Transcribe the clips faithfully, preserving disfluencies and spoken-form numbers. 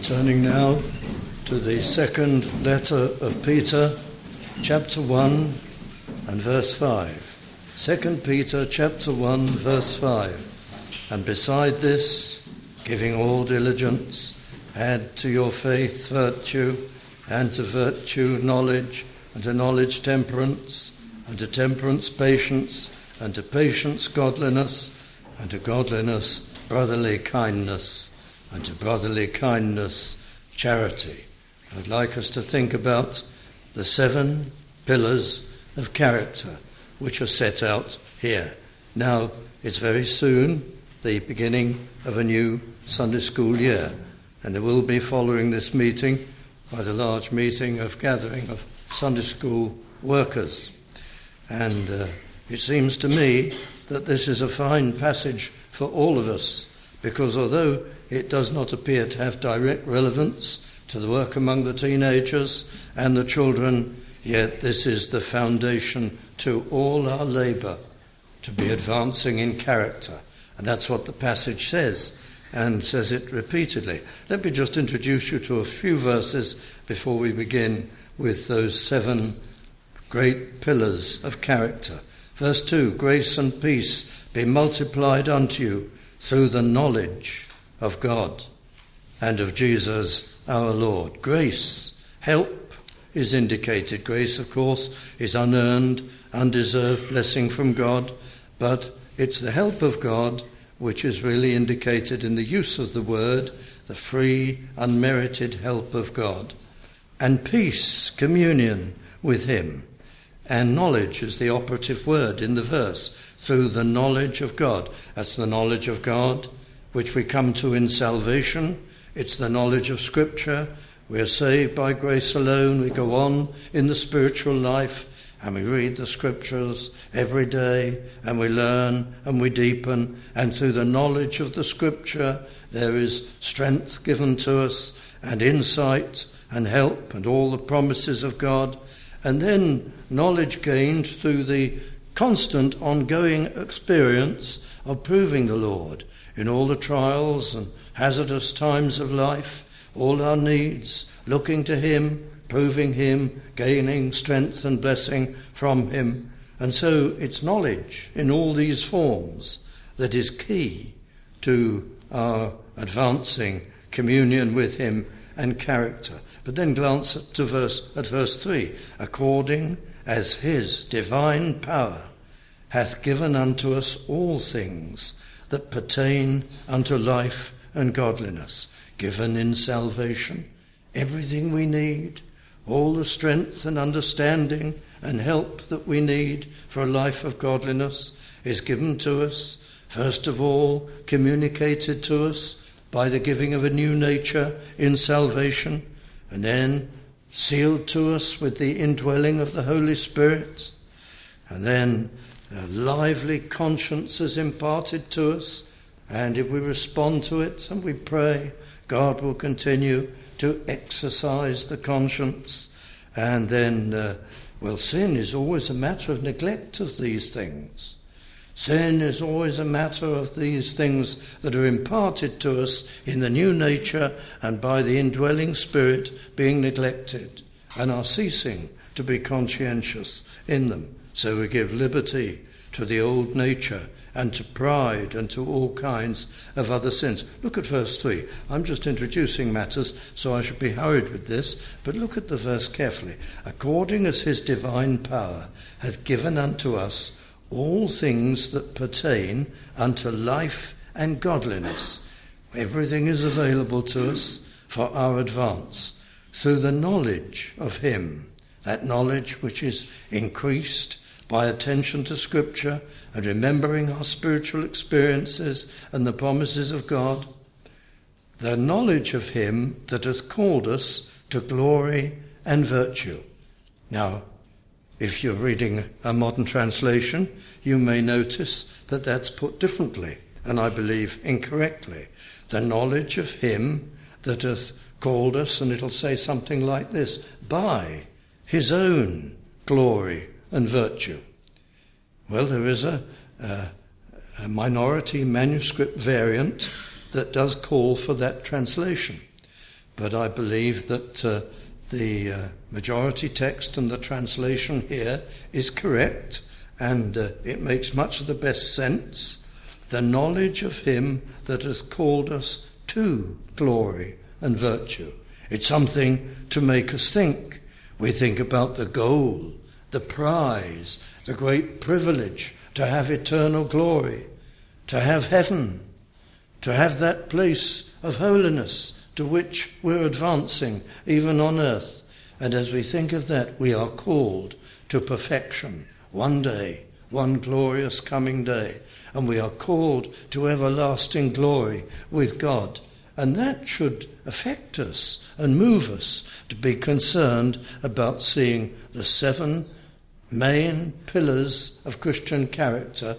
Turning now to the second letter of Peter, chapter one and verse five. Second Peter chapter one, verse five. And beside this, giving all diligence, add to your faith virtue, and to virtue knowledge, and to knowledge temperance, and to temperance patience, and to patience godliness, and to godliness brotherly kindness, and to brotherly kindness charity. I'd like us to think about the seven pillars of character which are set out here. Now, it's very soon the beginning of a new Sunday school year, and there will be, following this meeting, quite a large meeting of gathering of Sunday school workers. And uh, it seems to me that this is a fine passage for all of us, because although it does not appear to have direct relevance to the work among the teenagers and the children, yet this is the foundation to all our labour, to be advancing in character. And that's what the passage says, and says it repeatedly. Let me just introduce you to a few verses before we begin with those seven great pillars of character. Verse two, grace and peace be multiplied unto you through the knowledge of God and of Jesus our Lord. Grace, help is indicated. Grace, of course, is unearned, undeserved blessing from God, but it's the help of God which is really indicated in the use of the word, the free, unmerited help of God. And peace, communion with him. And knowledge is the operative word in the verse, through the knowledge of God. That's the knowledge of God which we come to in salvation. It's the knowledge of Scripture. We are saved by grace alone. We go on in the spiritual life and we read the Scriptures every day and we learn and we deepen. And through the knowledge of the Scripture there is strength given to us and insight and help and all the promises of God. And then knowledge gained through the constant ongoing experience of proving the Lord in all the trials and hazardous times of life, all our needs, looking to him, proving him, gaining strength and blessing from him. And so it's knowledge in all these forms that is key to our advancing communion with him and character. But then glance at, to verse, at verse three. According as his divine power hath given unto us all things that pertain unto life and godliness. Given in salvation, everything we need, all the strength and understanding and help that we need for a life of godliness is given to us, first of all communicated to us by the giving of a new nature in salvation, and then sealed to us with the indwelling of the Holy Spirit, and then a lively conscience is imparted to us, and if we respond to it and we pray, God will continue to exercise the conscience. And then, uh, well, sin is always a matter of neglect of these things. Sin is always a matter of these things that are imparted to us in the new nature and by the indwelling Spirit being neglected and are ceasing to be conscientious in them. So we give liberty to the old nature and to pride and to all kinds of other sins. Look at verse three. I'm just introducing matters, so I should be hurried with this, but look at the verse carefully. According as his divine power hath given unto us all things that pertain unto life and godliness. Everything is available to us for our advance through the knowledge of him, that knowledge which is increased by attention to Scripture and remembering our spiritual experiences and the promises of God, the knowledge of him that hath called us to glory and virtue. Now, if you're reading a modern translation, you may notice that that's put differently, and I believe incorrectly. The knowledge of him that hath called us, and it'll say something like this, by his own glory and virtue. Well, there is a, a, a minority manuscript variant that does call for that translation. but I believe that uh, the uh, majority text and the translation here is correct, and uh, it makes much of the best sense. The knowledge of him that has called us to glory and virtue. It's something to make us think. We think about the goal, the prize, the great privilege to have eternal glory, to have heaven, to have that place of holiness to which we're advancing even on earth. And as we think of that, we are called to perfection one day, one glorious coming day. And we are called to everlasting glory with God. And that should affect us and move us to be concerned about seeing the seven main pillars of Christian character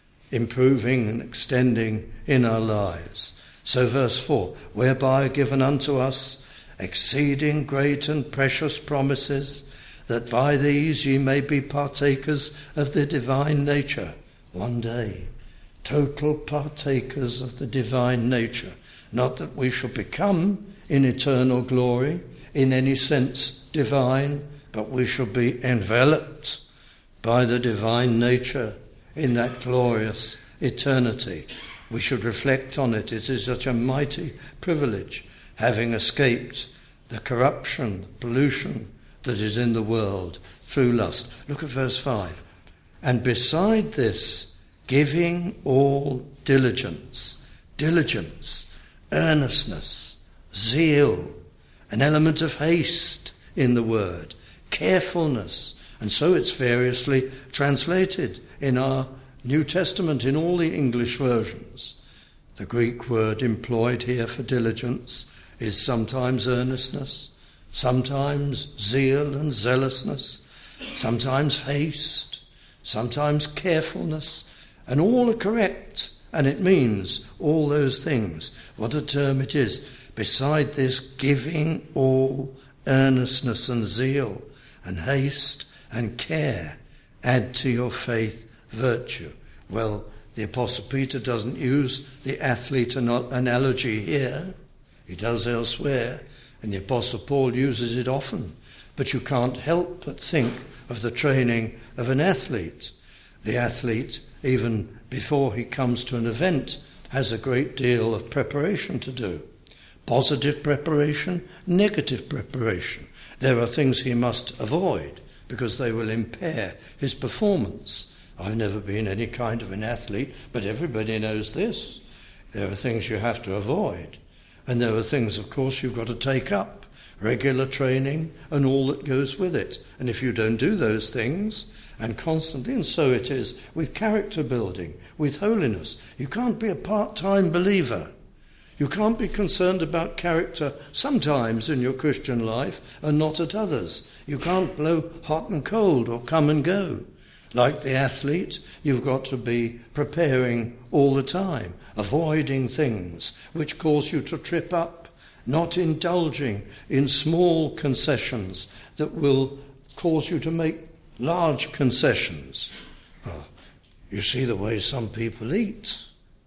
improving and extending in our lives. So verse four, whereby are given unto us exceeding great and precious promises, that by these ye may be partakers of the divine nature. One day, total partakers of the divine nature. Not that we shall become in eternal glory, in any sense divine, but we shall be enveloped by the divine nature in that glorious eternity. We should reflect on it. It is such a mighty privilege, having escaped the corruption, pollution that is in the world through lust. Look at verse five. And beside this, giving all diligence, diligence, earnestness, zeal, an element of haste in the word, carefulness, and so it's variously translated in our New Testament in all the English versions. The Greek word employed here for diligence is sometimes earnestness, sometimes zeal and zealousness, sometimes haste, sometimes carefulness, and all are correct, and it means all those things. What a term it is. Beside this, giving all earnestness and zeal and haste and care, add to your faith virtue. Well, the Apostle Peter doesn't use the athlete analogy here. He does elsewhere, and the Apostle Paul uses it often. But you can't help but think of the training of an athlete. The athlete, even before he comes to an event, has a great deal of preparation to do. Positive preparation, negative preparation. There are things he must avoid because they will impair his performance. I've never been any kind of an athlete, but everybody knows this. There are things you have to avoid. And there are things, of course, you've got to take up. Regular training and all that goes with it. And if you don't do those things, and constantly, and so it is with character building, with holiness. You can't be a part-time believer. You can't be concerned about character sometimes in your Christian life and not at others. You can't blow hot and cold or come and go. Like the athlete, you've got to be preparing all the time, avoiding things which cause you to trip up, not indulging in small concessions that will cause you to make large concessions. Oh, you see the way some people eat.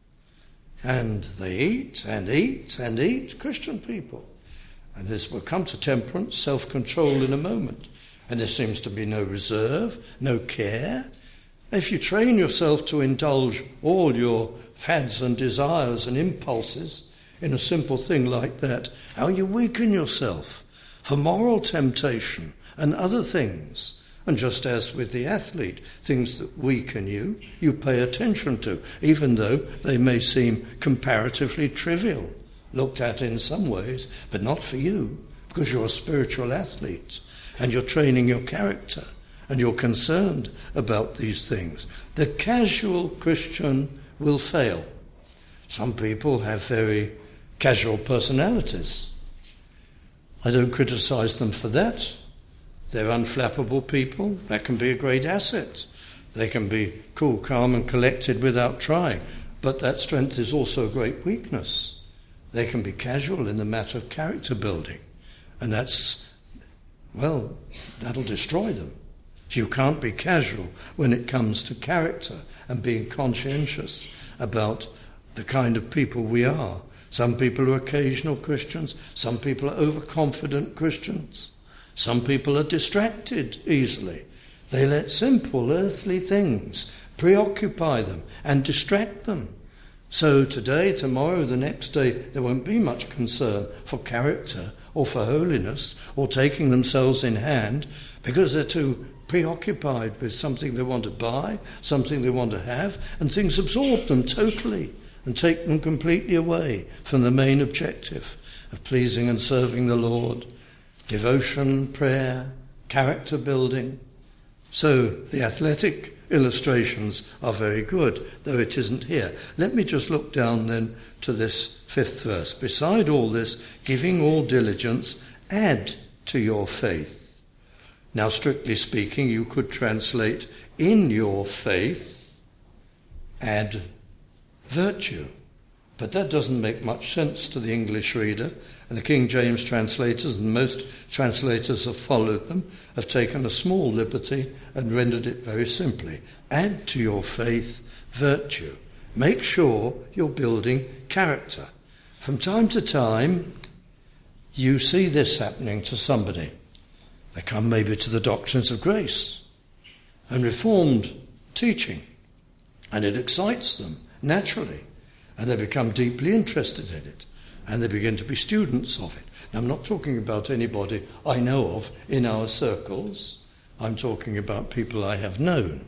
And they eat and eat and eat, Christian people. And this will come to temperance, self-control in a moment. And there seems to be no reserve, no care. If you train yourself to indulge all your fads and desires and impulses in a simple thing like that, how you weaken yourself for moral temptation and other things. And just as with the athlete, things that weaken you, you pay attention to, even though they may seem comparatively trivial, looked at in some ways, but not for you, because you're a spiritual athlete, and you're training your character, and you're concerned about these things. The casual Christian will fail. Some people have very casual personalities. I don't criticize them for that. They're unflappable people. That can be a great asset. They can be cool, calm and collected without trying. But that strength is also a great weakness. They can be casual in the matter of character building. And that's, well, that'll destroy them. You can't be casual when it comes to character and being conscientious about the kind of people we are. Some people are occasional Christians. Some people are overconfident Christians. Some people are distracted easily. They let simple earthly things preoccupy them and distract them. So today, tomorrow, the next day, there won't be much concern for character or for holiness or taking themselves in hand, because they're too preoccupied with something they want to buy, something they want to have, and things absorb them totally and take them completely away from the main objective of pleasing and serving the Lord. Devotion, prayer, character building. So the athletic illustrations are very good, though it isn't here. Let me just look down then to this fifth verse. Beside all this, giving all diligence, add to your faith. Now, strictly speaking, you could translate in your faith, add virtue. But that doesn't make much sense to the English reader, and the King James translators, and most translators have followed them, have taken a small liberty and rendered it very simply. Add to your faith virtue. Make sure you're building character. From time to time, you see this happening to somebody. They come maybe to the doctrines of grace and Reformed teaching, and it excites them naturally, and they become deeply interested in it, and they begin to be students of it. Now, I'm not talking about anybody I know of in our circles. I'm talking about people I have known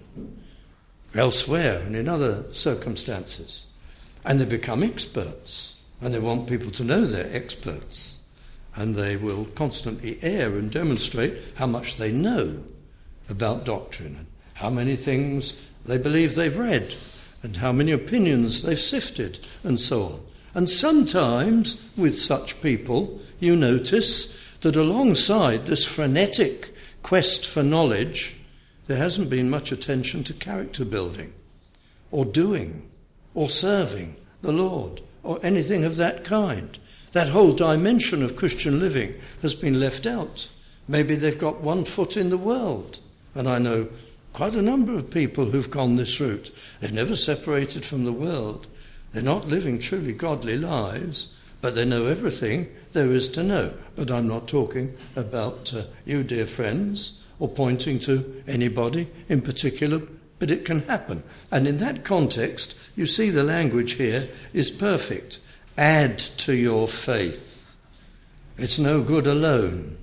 elsewhere and in other circumstances. And they become experts, and they want people to know they're experts, and they will constantly air and demonstrate how much they know about doctrine and how many things they believe they've read and how many opinions they've sifted and so on. And sometimes with such people you notice that alongside this frenetic quest for knowledge there hasn't been much attention to character building or doing or serving the Lord or anything of that kind. That whole dimension of Christian living has been left out. Maybe they've got one foot in the world, and I know quite a number of people who've gone this route. They've never separated from the world. They're not living truly godly lives, but they know everything there is to know. But I'm not talking about uh, you, dear friends, or pointing to anybody in particular, but it can happen. And in that context, you see the language here is perfect. Add to your faith. It's no good alone.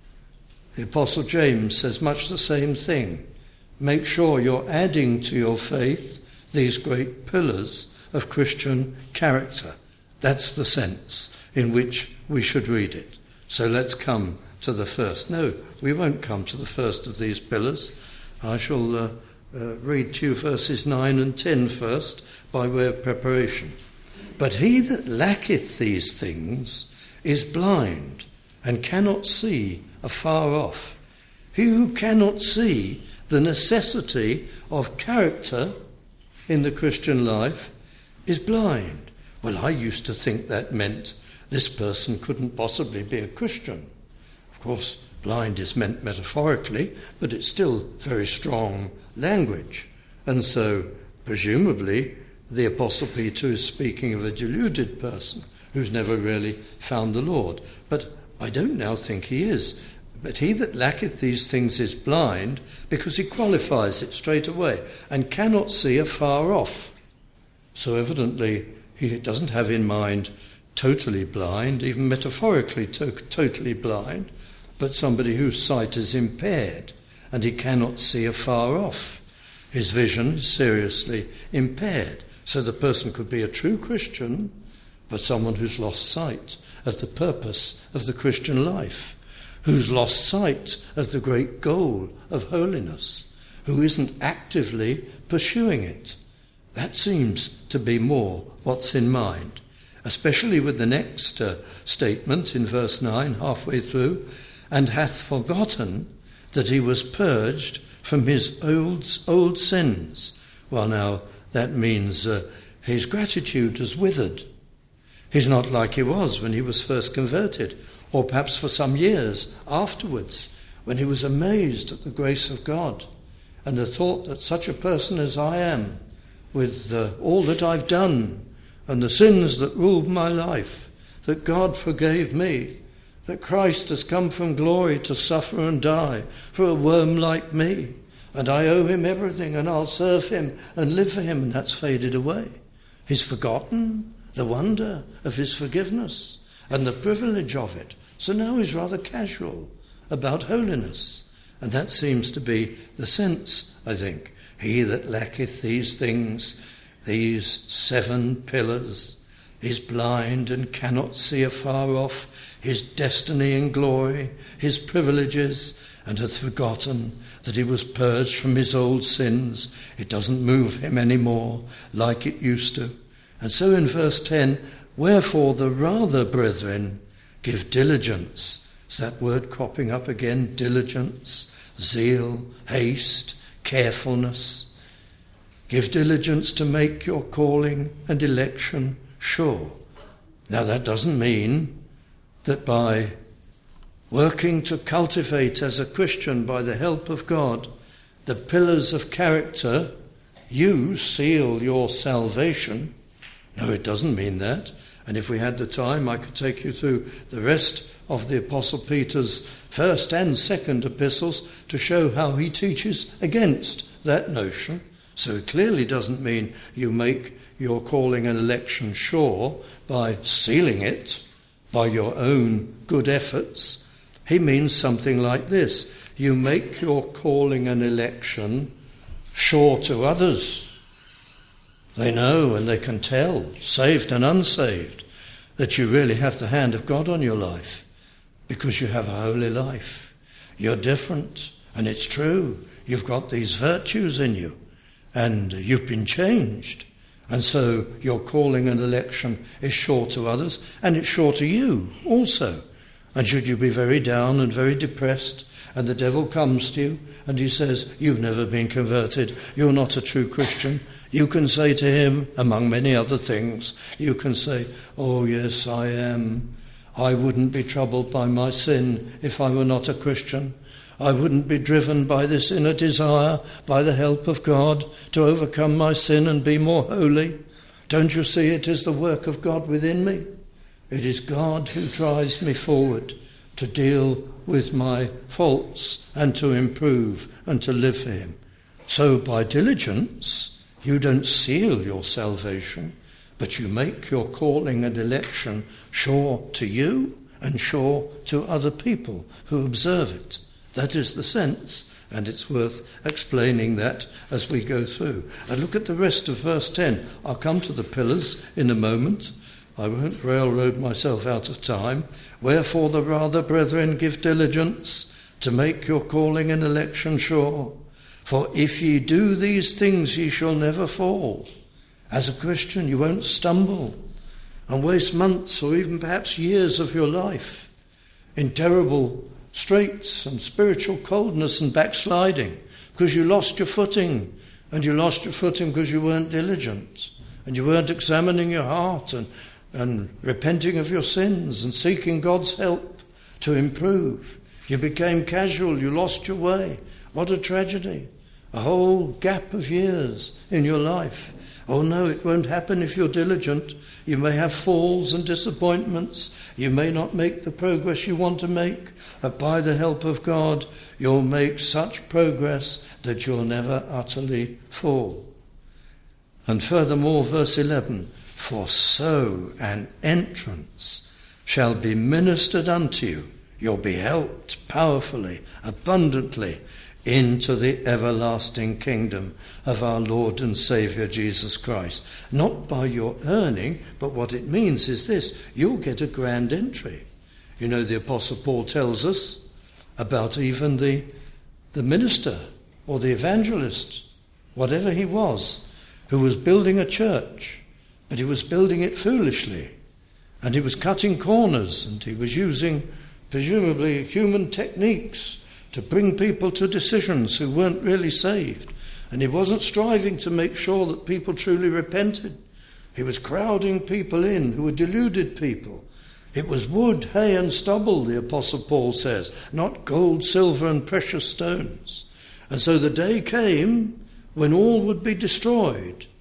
The Apostle James says much the same thing. Make sure you're adding to your faith these great pillars of Christian character. That's the sense in which we should read it. So let's come to the first. No, we won't come to the first of these pillars. I shall uh, uh, read to you verses nine and ten first by way of preparation. But he that lacketh these things is blind and cannot see afar off. He who cannot see the necessity of character in the Christian life is blind. Well, I used to think that meant this person couldn't possibly be a Christian. Of course, blind is meant metaphorically, but it's still very strong language. And so, presumably, the Apostle Peter is speaking of a deluded person who's never really found the Lord. But I don't now think he is. But he that lacketh these things is blind, because he qualifies it straight away, and cannot see afar off. So evidently he doesn't have in mind totally blind, even metaphorically to- totally blind, but somebody whose sight is impaired, and he cannot see afar off. His vision is seriously impaired. So the person could be a true Christian, but someone who's lost sight of the purpose of the Christian life, who's lost sight of the great goal of holiness, who isn't actively pursuing it. That seems to be more what's in mind, especially with the next uh, statement in verse nine, halfway through, and hath forgotten that he was purged from his old, old sins. Well, now, that means uh, his gratitude has withered. He's not like he was when he was first converted, or perhaps for some years afterwards, when he was amazed at the grace of God and the thought that such a person as I am, with uh, all that I've done, and the sins that ruled my life, that God forgave me, that Christ has come from glory to suffer and die for a worm like me, and I owe him everything, and I'll serve him and live for him, and that's faded away. He's forgotten the wonder of his forgiveness and the privilege of it. So now he's rather casual about holiness. And that seems to be the sense, I think. He that lacketh these things, these seven pillars, is blind and cannot see afar off his destiny and glory, his privileges, and hath forgotten that he was purged from his old sins. It doesn't move him any more like it used to. And so in verse ten, wherefore the rather, brethren, give diligence. Is that word cropping up again? Diligence, zeal, haste, carefulness. Give diligence to make your calling and election sure. Now that doesn't mean that by working to cultivate as a Christian by the help of God the pillars of character, you seal your salvation. No, it doesn't mean that. And if we had the time, I could take you through the rest of the Apostle Peter's first and second epistles to show how he teaches against that notion. So it clearly doesn't mean you make your calling and election sure by sealing it by your own good efforts. He means something like this. You make your calling and election sure to others. They know and they can tell, saved and unsaved, that you really have the hand of God on your life because you have a holy life. You're different, and it's true. You've got these virtues in you, and you've been changed. And so your calling and election is sure to others, and it's sure to you also. And should you be very down and very depressed, and the devil comes to you, and he says, you've never been converted, you're not a true Christian, you can say to him, among many other things, you can say, oh yes, I am. I wouldn't be troubled by my sin if I were not a Christian. I wouldn't be driven by this inner desire, by the help of God, to overcome my sin and be more holy. Don't you see it is the work of God within me? It is God who drives me forward to deal with my faults and to improve and to live for him. So by diligence, you don't seal your salvation, but you make your calling and election sure to you and sure to other people who observe it. That is the sense, and it's worth explaining that as we go through. And look at the rest of verse ten. I'll come to the pillars in a moment. I won't railroad myself out of time. Wherefore the rather, brethren, give diligence to make your calling and election sure. For if ye do these things, ye shall never fall. As a Christian, you won't stumble and waste months or even perhaps years of your life in terrible straits and spiritual coldness and backsliding because you lost your footing, and you lost your footing because you weren't diligent and you weren't examining your heart and, and repenting of your sins and seeking God's help to improve. You became casual, you lost your way. What a tragedy. A whole gap of years in your life. Oh no, it won't happen if you're diligent. You may have falls and disappointments. You may not make the progress you want to make, but by the help of God, you'll make such progress that you'll never utterly fall. And furthermore, verse eleven, for so an entrance shall be ministered unto you. You'll be helped powerfully, abundantly, into the everlasting kingdom of our Lord and Saviour Jesus Christ. Not by your earning, but what it means is this: you'll get a grand entry. You know, the Apostle Paul tells us about even the, the minister or the evangelist, whatever he was, who was building a church, but he was building it foolishly, and he was cutting corners, and he was using presumably human techniques to bring people to decisions who weren't really saved. And he wasn't striving to make sure that people truly repented. He was crowding people in who were deluded people. It was wood, hay and stubble, the Apostle Paul says, not gold, silver and precious stones. And so the day came when all would be destroyed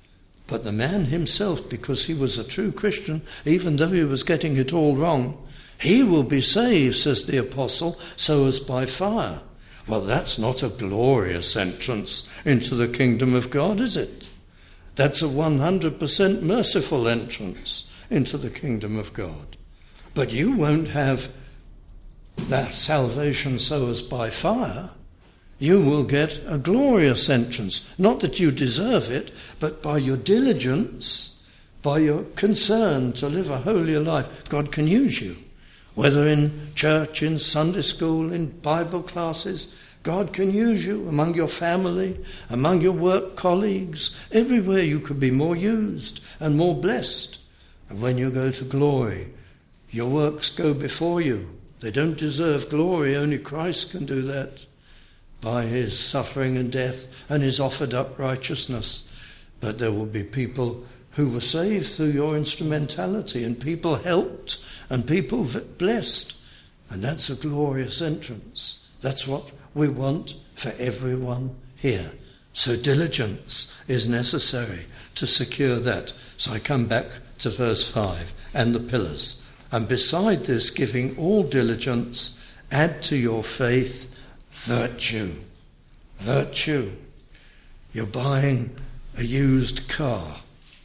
But the man himself, because he was a true Christian, even though he was getting it all wrong, he will be saved, says the apostle, so as by fire. Well, that's not a glorious entrance into the kingdom of God, is it? That's a one hundred percent merciful entrance into the kingdom of God. But you won't have that salvation so as by fire. You will get a glorious entrance. Not that you deserve it, but by your diligence, by your concern to live a holier life, God can use you. Whether in church, in Sunday school, in Bible classes, God can use you among your family, among your work colleagues. Everywhere you could be more used and more blessed. And when you go to glory, your works go before you. They don't deserve glory. Only Christ can do that by his suffering and death and his offered up righteousness. But there will be people who were saved through your instrumentality, and people helped, and people blessed. And that's a glorious entrance. That's what we want for everyone here. So diligence is necessary to secure that. So I come back to verse five, and the pillars. And beside this, giving all diligence, add to your faith virtue. Virtue. You're buying a used car.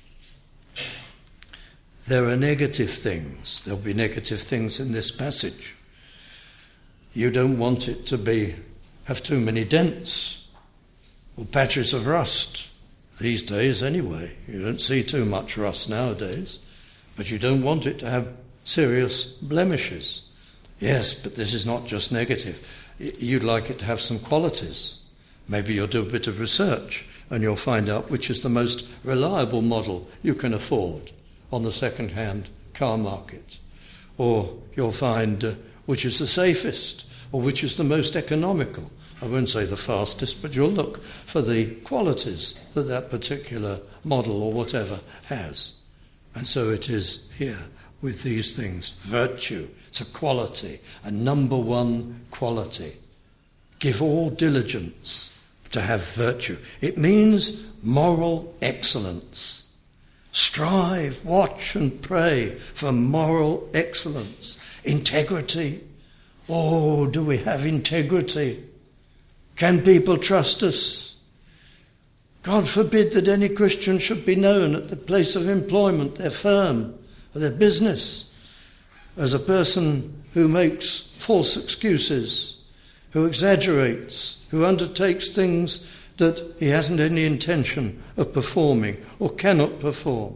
There are negative things. There'll be negative things in this passage. You don't want it to be have too many dents or patches of rust. These days anyway. You don't see too much rust nowadays. But you don't want it to have serious blemishes. Yes, but this is not just negative. You'd like it to have some qualities. Maybe you'll do a bit of research and you'll find out which is the most reliable model you can afford on the second-hand car market. Or you'll find uh, which is the safest, or which is the most economical. I won't say the fastest, but you'll look for the qualities that that particular model or whatever has. And so it is here with these things. Virtue, it's a quality, a number one quality. Give all diligence to have virtue. It means moral excellence. Strive, watch and pray for moral excellence. Integrity. Oh, do we have integrity? Can people trust us? God forbid that any Christian should be known at the place of employment, their firm, or their business, as a person who makes false excuses, who exaggerates, who undertakes things that he hasn't any intention of performing or cannot perform.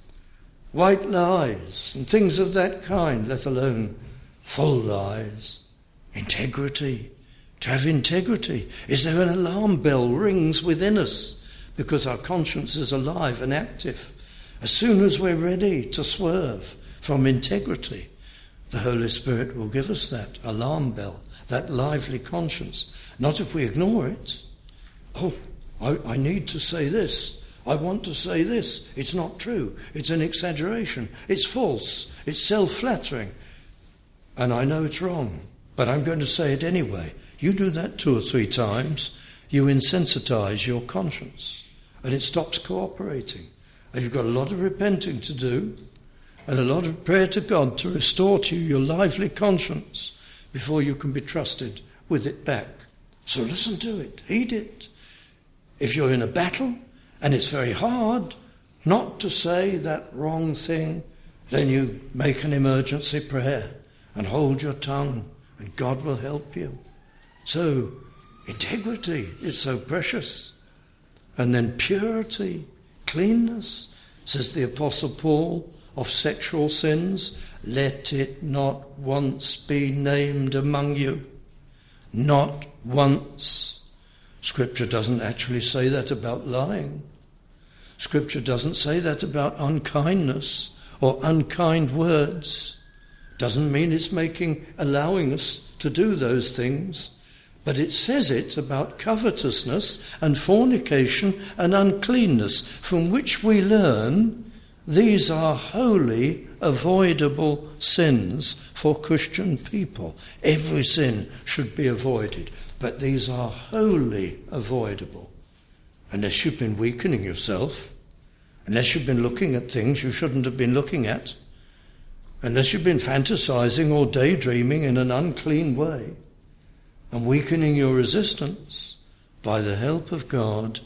White lies and things of that kind, let alone full lies. Integrity. To have integrity. Is there an alarm bell rings within us because our conscience is alive and active? As soon as we're ready to swerve from integrity, the Holy Spirit will give us that alarm bell, that lively conscience. Not if we ignore it. Oh, I, I need to say this. I want to say this. It's not true. It's an exaggeration. It's false. It's self-flattering. And I know it's wrong, but I'm going to say it anyway. You do that two or three times, you insensitize your conscience, and it stops cooperating. And you've got a lot of repenting to do, and a lot of prayer to God to restore to you your lively conscience before you can be trusted with it back. So listen to it, heed it. If you're in a battle, and it's very hard not to say that wrong thing, then you make an emergency prayer and hold your tongue, and God will help you. So, integrity is so precious. And then purity, cleanness, says the Apostle Paul, of sexual sins, let it not once be named among you. Not once. Scripture doesn't actually say that about lying. Scripture doesn't say that about unkindness or unkind words. Doesn't mean it's making, allowing us to do those things. But it says it about covetousness and fornication and uncleanness, from which we learn these are wholly avoidable sins for Christian people. Every sin should be avoided, but these are wholly avoidable. Unless you've been weakening yourself, Unless you've been looking at things you shouldn't have been looking at. Unless you've been fantasizing or daydreaming in an unclean way and weakening your resistance, by the help of God,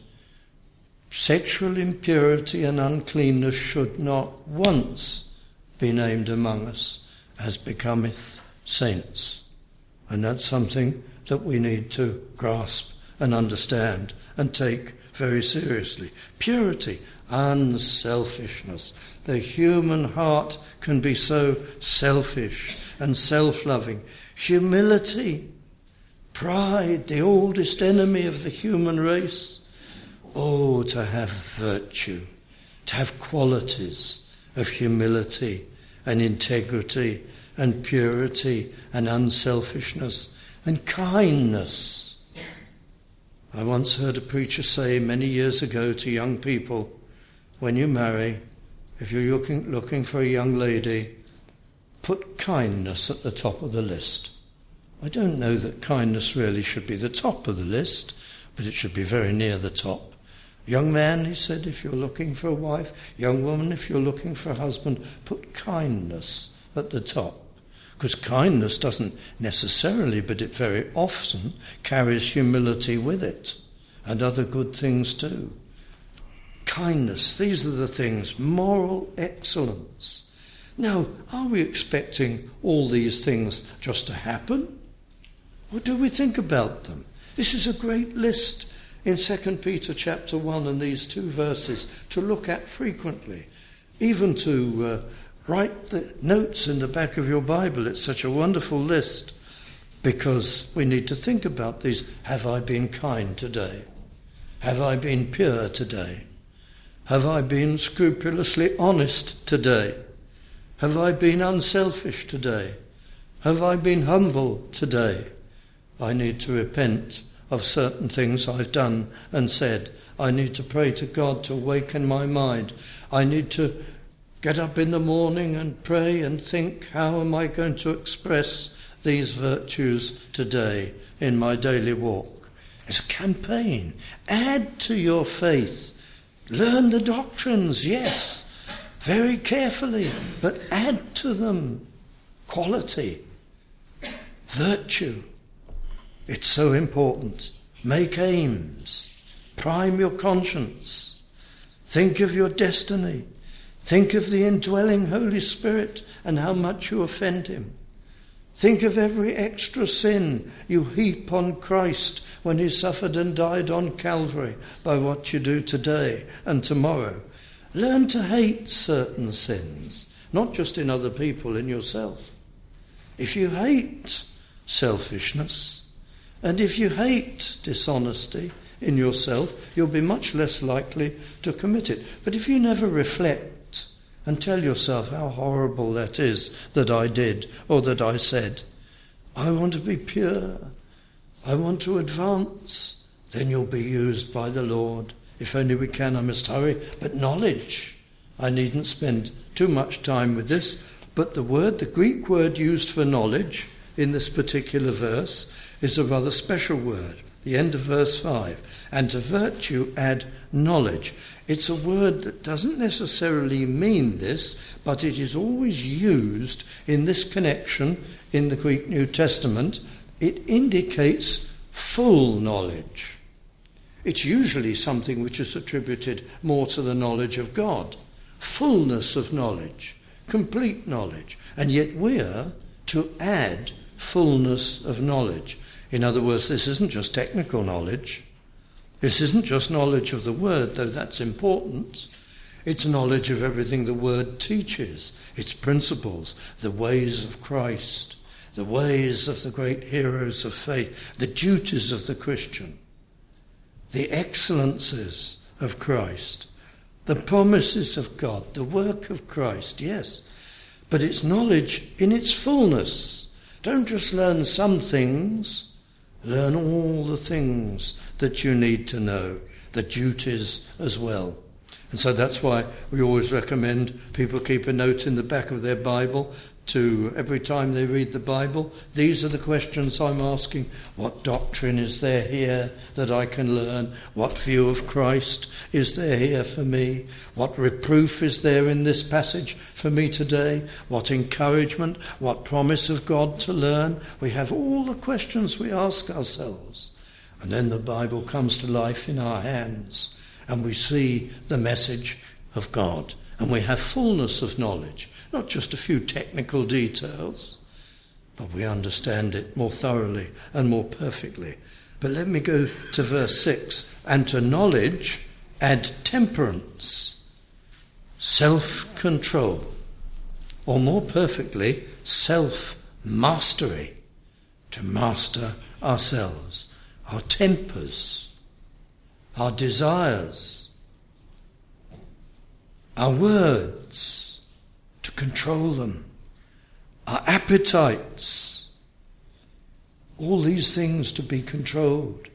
sexual impurity and uncleanness should not once be named among us as becometh saints. And that's something that we need to grasp and understand and take very seriously. Purity, unselfishness. The human heart can be so selfish and self-loving. Humility, pride, the oldest enemy of the human race. Oh, to have virtue, to have qualities of humility and integrity and purity and unselfishness and kindness. I once heard a preacher say many years ago to young people, when you marry, if you're looking, looking for a young lady, put kindness at the top of the list. I don't know that kindness really should be the top of the list, but it should be very near the top. Young man, he said, if you're looking for a wife, young woman, if you're looking for a husband, put kindness at the top. Because kindness doesn't necessarily, but it very often carries humility with it, and other good things too. Kindness, these are the things, moral excellence. Now, are we expecting all these things just to happen? Or do we think about them? This is a great list in Second Peter chapter one and these two verses to look at frequently, even to uh, write the notes in the back of your Bible. It's such a wonderful list because we need to think about these. Have I been kind today? Have I been pure today? Have I been scrupulously honest today? Have I been unselfish today? Have I been humble today? I need to repent of certain things I've done and said. I need to pray to God to awaken my mind. I need to get up in the morning and pray and think, how am I going to express these virtues today in my daily walk? It's a campaign. Add to your faith. Learn the doctrines, yes, very carefully, but add to them quality, virtue. It's so important. Make aims. Prime your conscience. Think of your destiny. Think of the indwelling Holy Spirit and how much you offend him. Think of every extra sin you heap on Christ when he suffered and died on Calvary by what you do today and tomorrow. Learn to hate certain sins, not just in other people, in yourself. If you hate selfishness and if you hate dishonesty in yourself, you'll be much less likely to commit it. But if you never reflect and tell yourself how horrible that is that I did or that I said, I want to be pure, I want to advance, then you'll be used by the Lord. If only we can, I must hurry. But knowledge, I needn't spend too much time with this, but the word, the Greek word used for knowledge in this particular verse is a rather special word, the end of verse five. And to virtue add knowledge. It's a word that doesn't necessarily mean this, but it is always used in this connection in the Greek New Testament. It indicates full knowledge. It's usually something which is attributed more to the knowledge of God. Fullness of knowledge, complete knowledge. And yet we're to add fullness of knowledge. In other words, this isn't just technical knowledge. This isn't just knowledge of the word, though that's important. It's knowledge of everything the word teaches, its principles, the ways of Christ, the ways of the great heroes of faith, the duties of the Christian, the excellences of Christ, the promises of God, the work of Christ, yes. But it's knowledge in its fullness. Don't just learn some things. Learn all the things that you need to know, the duties as well. And so that's why we always recommend people keep a note in the back of their Bible, to every time they read the Bible? These are the questions I'm asking. What doctrine is there here that I can learn? What view of Christ is there here for me? What reproof is there in this passage for me today? What encouragement? What promise of God to learn? We have all the questions we ask ourselves. And then the Bible comes to life in our hands, and we see the message of God, and we have fullness of knowledge. Not just a few technical details, but we understand it more thoroughly and more perfectly. But let me go to verse six. And to knowledge add temperance, self-control, or more perfectly, self-mastery, to master ourselves, our tempers, our desires, our words, to control them, our appetites, all these things to be controlled.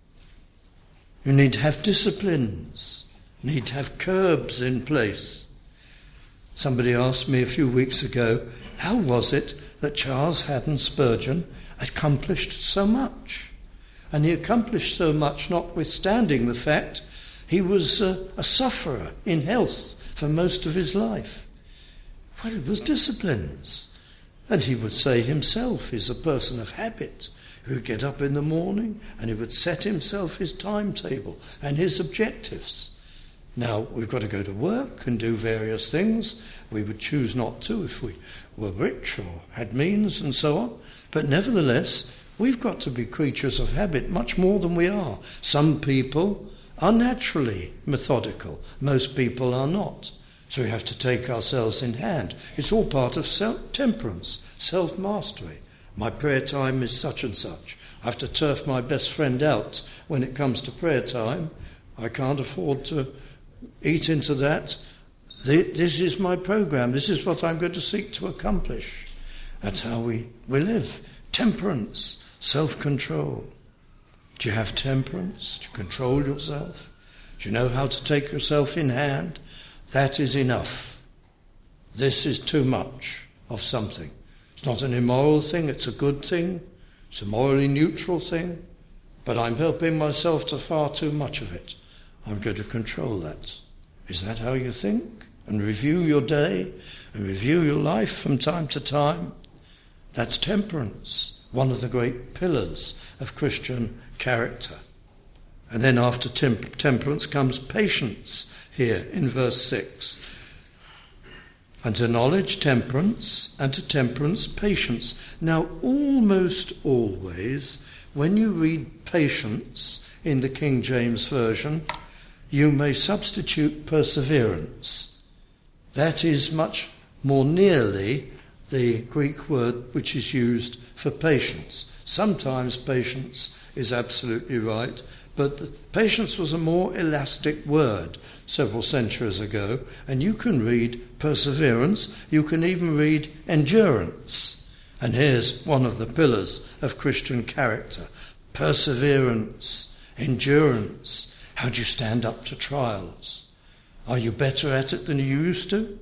You need to have disciplines, need to have curbs in place. Somebody asked me a few weeks ago, how was it that Charles Haddon Spurgeon accomplished so much? And he accomplished so much notwithstanding the fact he was a, a sufferer in health for most of his life. Well, it was disciplines. And he would say himself, he's a person of habit, who would get up in the morning and he would set himself his timetable and his objectives. Now, we've got to go to work and do various things. We would choose not to if we were rich or had means and so on. But nevertheless, we've got to be creatures of habit much more than we are. Some people are naturally methodical. Most people are not. So we have to take ourselves in hand. It's all part of self-temperance, self-mastery. My prayer time is such and such. I have to turf my best friend out when it comes to prayer time. I can't afford to eat into that. This is my program. This is what I'm going to seek to accomplish. That's how we, we live. Temperance, self-control. Do you have temperance? Do you control yourself? Do you know how to take yourself in hand? That is enough. This is too much of something. It's not an immoral thing, it's a good thing. It's a morally neutral thing. But I'm helping myself to far too much of it. I'm going to control that. Is that how you think? And review your day and review your life from time to time? That's temperance, one of the great pillars of Christian character. And then after temp- temperance comes patience. Here in verse six. And to knowledge, temperance, and to temperance, patience. Now, almost always, when you read patience in the King James Version, you may substitute perseverance. That is much more nearly the Greek word which is used for patience. Sometimes patience is absolutely right, but patience was a more elastic word several centuries ago, and you can read perseverance, you can even read endurance. And here's one of the pillars of Christian character: perseverance, endurance. How do you stand up to trials? Are you better at it than you used to?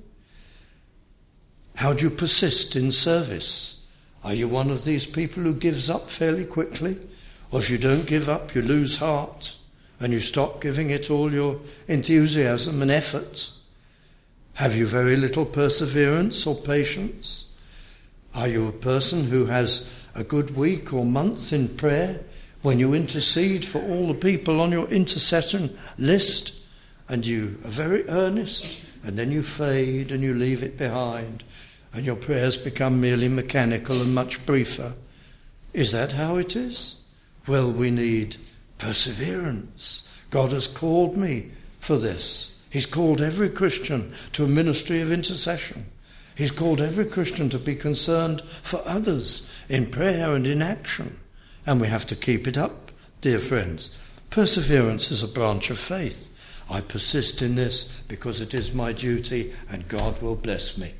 How do you persist in service? Are you one of these people who gives up fairly quickly? Or if you don't give up, you lose heart and you stop giving it all your enthusiasm and effort? Have you very little perseverance or patience? Are you a person who has a good week or month in prayer when you intercede for all the people on your intercession list and you are very earnest, and then you fade and you leave it behind and your prayers become merely mechanical and much briefer? Is that how it is? Well, we need perseverance. God has called me for this. He's called every Christian to a ministry of intercession. He's called every Christian to be concerned for others in prayer and in action. And we have to keep it up, dear friends. Perseverance is a branch of faith. I persist in this because it is my duty and God will bless me.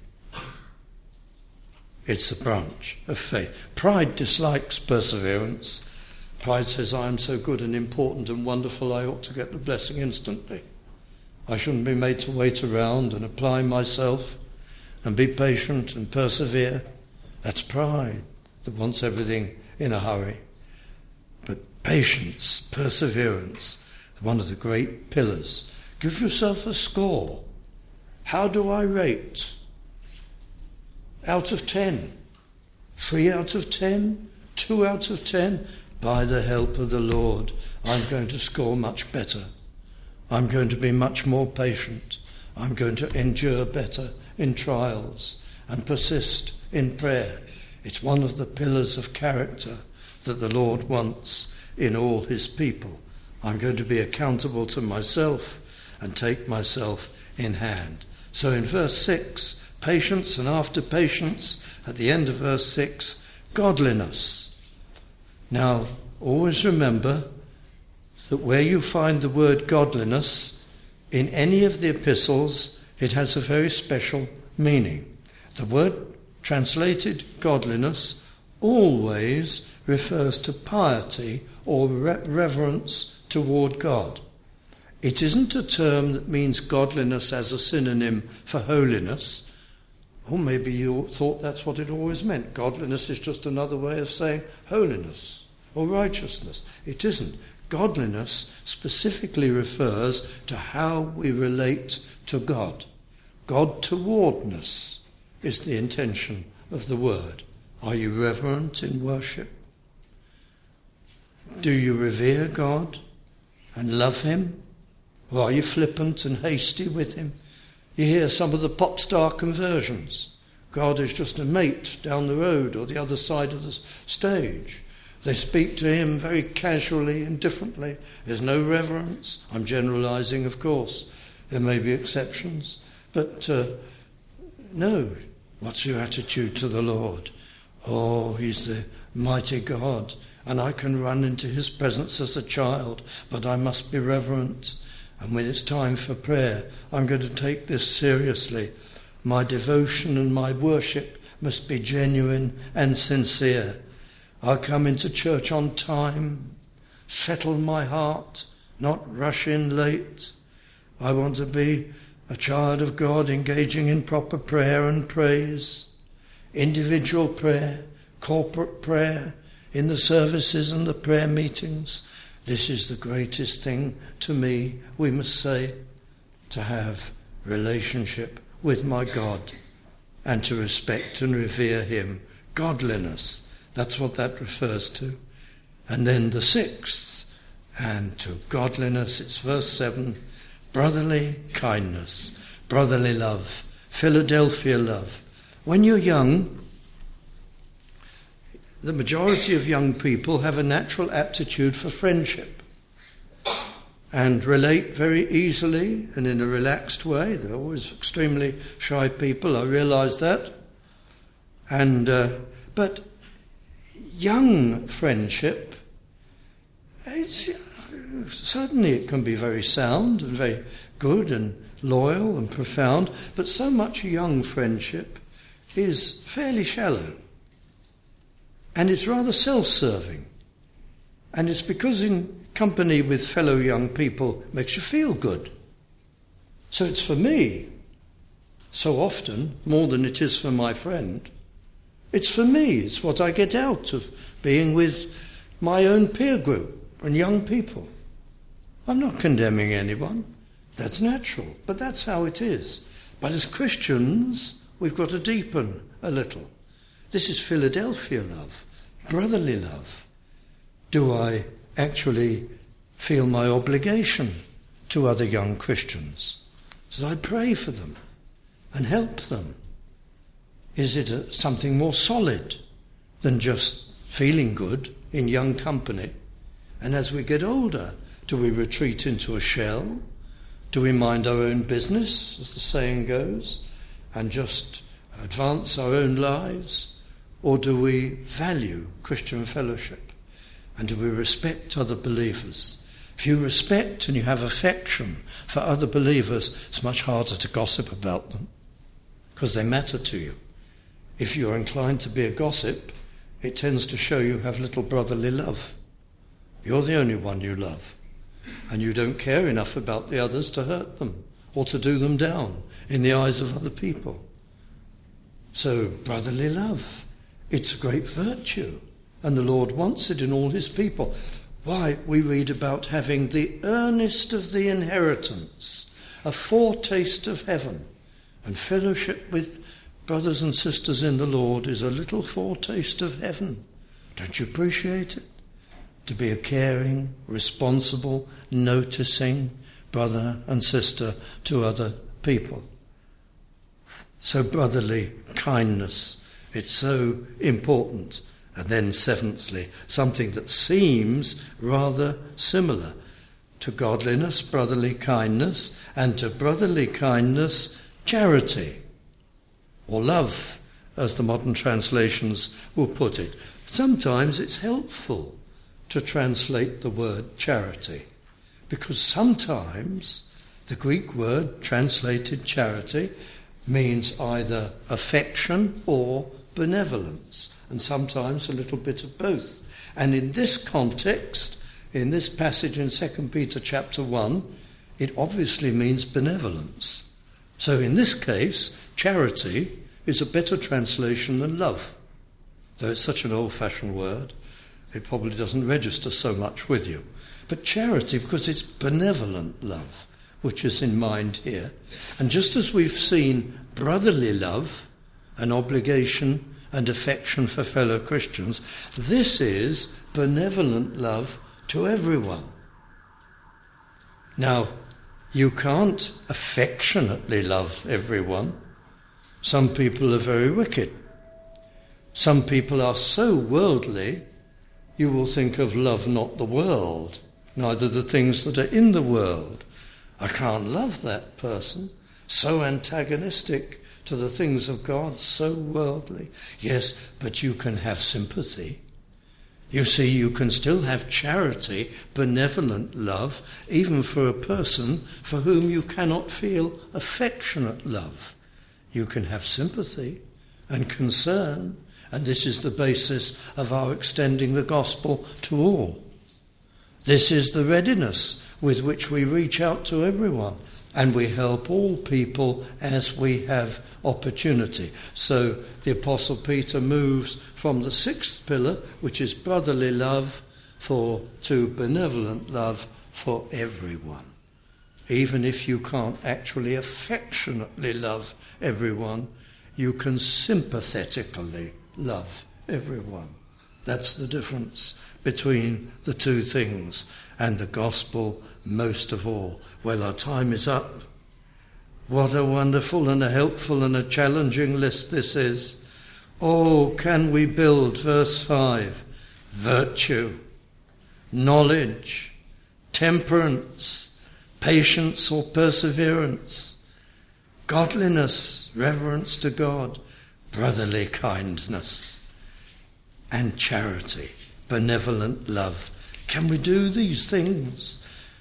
It's a branch of faith. Pride dislikes perseverance. Pride says, I am so good and important and wonderful, I ought to get the blessing instantly. I shouldn't be made to wait around and apply myself. and be patient and persevere. That's pride that wants everything in a hurry. But patience, perseverance, one of the great pillars. Give yourself a score. How do I rate? Out of ten? Three out of ten? Two out of ten? By the help of the Lord, I'm going to score much better. I'm going to be much more patient. I'm going to endure better in trials and persist in prayer. It's one of the pillars of character that the Lord wants in all his people. I'm going to be accountable to myself and take myself in hand. So in verse six, patience, and after patience, at the end of verse six, godliness. Now, always remember that where you find the word godliness in any of the epistles, it has a very special meaning. The word translated godliness always refers to piety or re- reverence toward God. It isn't a term that means godliness as a synonym for holiness. Or maybe you thought that's what it always meant. Godliness is just another way of saying holiness or righteousness. It isn't. Godliness specifically refers to how we relate to God. God towardness is the intention of the word. Are you reverent in worship? Do you revere God and love him? Or are you flippant and hasty with him? You hear some of the pop star conversions. God is just a mate down the road or the other side of the stage. They speak to him very casually and differently. There's no reverence. I'm generalizing, of course. There may be exceptions. But uh, no. What's your attitude to the Lord? Oh, he's the mighty God, and I can run into his presence as a child, but I must be reverent. And when it's time for prayer, I'm going to take this seriously. My devotion and my worship must be genuine and sincere. I'll come into church on time, settle my heart, not rush in late. I want to be a child of God engaging in proper prayer and praise, individual prayer, corporate prayer, in the services and the prayer meetings. This is the greatest thing to me, we must say, to have relationship with my God and to respect and revere him. Godliness, that's what that refers to. And then the sixth, and to godliness, it's verse seven, brotherly kindness, brotherly love, Philadelphia love. When you're young, the majority of young people have a natural aptitude for friendship and relate very easily and in a relaxed way. They're always extremely shy people, I realise that. And uh, but young friendship, it's, certainly it can be very sound and very good and loyal and profound, but so much young friendship is fairly shallow. And it's rather self-serving. And it's because in company with fellow young people makes you feel good. So it's for me, so often, more than it is for my friend. It's for me, it's what I get out of being with my own peer group and young people. I'm not condemning anyone. That's natural, but that's how it is. But as Christians, we've got to deepen a little. This is Philadelphia love, brotherly love. Do I actually feel my obligation to other young Christians? So I pray for them and help them. Is it a, something more solid than just feeling good in young company? And as we get older, do we retreat into a shell? Do we mind our own business, as the saying goes, and just advance our own lives? Or do we value Christian fellowship? And do we respect other believers? If you respect and you have affection for other believers, it's much harder to gossip about them because they matter to you. If you're inclined to be a gossip, it tends to show you have little brotherly love. You're the only one you love, and you don't care enough about the others to hurt them or to do them down in the eyes of other people. So brotherly love, it's a great virtue, and the Lord wants it in all his people. Why, we read about having the earnest of the inheritance, a foretaste of heaven, and fellowship with brothers and sisters in the Lord is a little foretaste of heaven. Don't you appreciate it? To be a caring, responsible, noticing brother and sister to other people. So brotherly kindness, it's so important. And then seventhly, something that seems rather similar to godliness, brotherly kindness, and to brotherly kindness, charity, or love, as the modern translations will put it. Sometimes it's helpful to translate the word charity, because sometimes the Greek word translated charity means either affection or benevolence, and sometimes a little bit of both. And in this context, in this passage in Second Peter chapter one, it obviously means benevolence. So in this case, charity is a better translation than love. Though it's such an old-fashioned word, it probably doesn't register so much with you. But charity, because it's benevolent love, which is in mind here. And just as we've seen brotherly love, an obligation and affection for fellow Christians, this is benevolent love to everyone. Now, you can't affectionately love everyone. Some people are very wicked. Some people are so worldly, you will think of love not the world, neither the things that are in the world. I can't love that person, so antagonistic to the things of God, so worldly. Yes, but you can have sympathy. You see, you can still have charity, benevolent love, even for a person for whom you cannot feel affectionate love. You can have sympathy and concern, and this is the basis of our extending the gospel to all. This is the readiness with which we reach out to everyone, and we help all people as we have opportunity. So the Apostle Peter moves from the sixth pillar, which is brotherly love, for to benevolent love for everyone. Even if you can't actually affectionately love everyone, you can sympathetically love everyone. That's the difference between the two things, and the gospel most of all. Well, our time is up. What a wonderful and a helpful and a challenging list this is. Oh, can we build, verse five, virtue, knowledge, temperance, patience or perseverance, godliness, reverence to God, brotherly kindness, and charity, benevolent love. Can we do these things?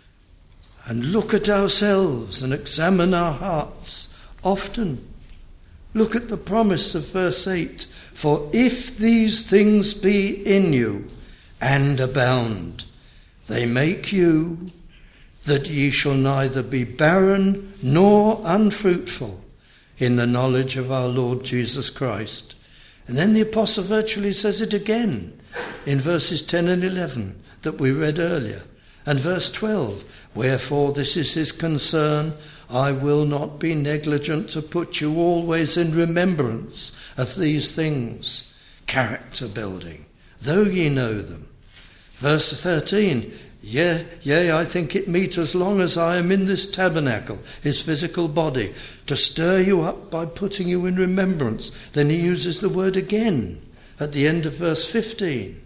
And look at ourselves and examine our hearts often. Look at the promise of verse eight. For if these things be in you and abound, they make you that ye shall neither be barren nor unfruitful in the knowledge of our Lord Jesus Christ. And then the apostle virtually says it again in verses ten and eleven that we read earlier. And verse twelve, wherefore this is his concern, I will not be negligent to put you always in remembrance of these things, character building, though ye know them. Verse thirteen, yea, yea, I think it meet as long as I am in this tabernacle, his physical body, to stir you up by putting you in remembrance. Then he uses the word again at the end of verse fifteen.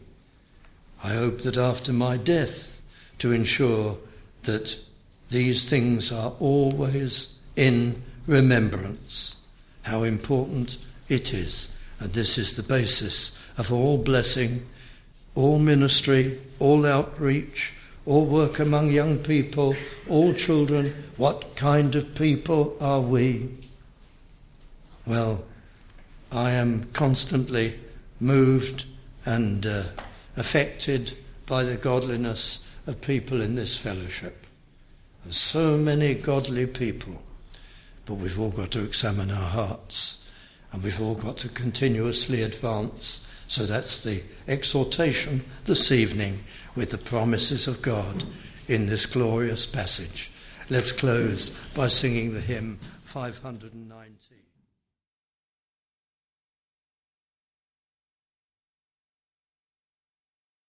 I hope that after my death, to ensure that these things are always in remembrance. How important it is. And this is the basis of all blessing, all ministry, all outreach, all work among young people, all children. What kind of people are we? Well, I am constantly moved and uh, affected by the godliness of people in this fellowship. There's so many godly people, but we've all got to examine our hearts and we've all got to continuously advance. So that's the exhortation this evening with the promises of God in this glorious passage. Let's close by singing the hymn five hundred ninety.